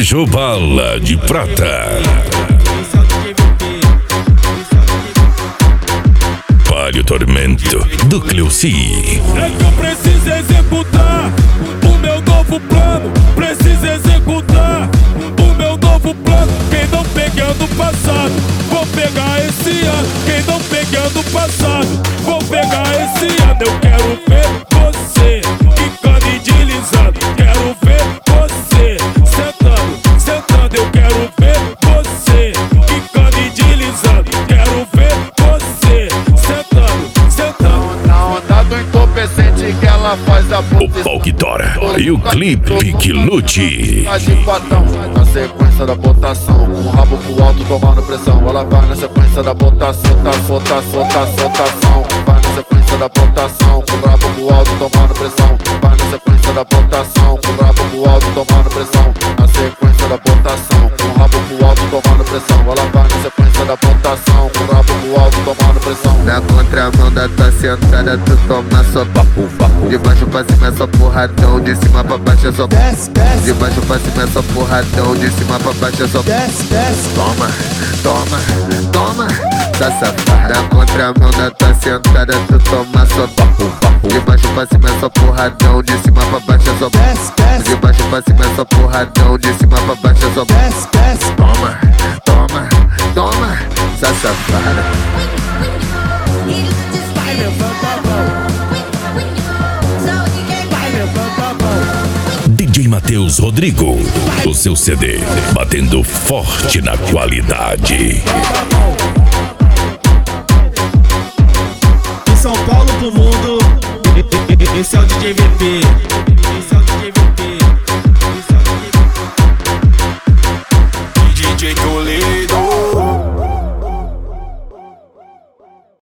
Sérgio Bala de Prata. Palio Tormento do Cleuci. É que eu preciso executar o meu novo plano. Preciso executar o meu novo plano. Quem não pegando o passado, vou pegar esse ano. Quem não pegando o passado, vou pegar esse ano. Eu quero ver você quicando e deslizando. Quero ver você sentando, sentando. Eu quero ver você quicando e deslizando. Quero ver você sentando, sentando. Na onda do entorpecente que ela faz a O pau que tora e o clipe que lute. Tá de quatão, na sequência da botação, com o rabo pro alto tomando pressão. Ela vai na sequência da botação, sotação. Vai na sequência da botação, com o rabo pro alto tomando pressão. Vai na sequência da botação, com o rabo pro alto tomando pressão. Na sequência da botação, com o rabo pro alto tomando pressão. Ela vai na sequência da botação, com o rabo pro alto tomando pressão. Na contramão da tua sentada, tu toma só papo. De baixo pra cima é só porradão, de cima pra baixo é só desce. De baixo pra cima é só porradão, de cima pra baixo é só desce. Toma, tá safada. Na contramão da tua sentada, tu toma só papo. De baixo pra cima é só porradão, de cima pra baixo é só desce. De baixo pra cima é só porradão, de cima pra baixo é só desce. Toma, tá safada. DJ Matheus Rodrigo, o seu CD, batendo forte na qualidade. De São Paulo pro mundo, esse é o DJ VP.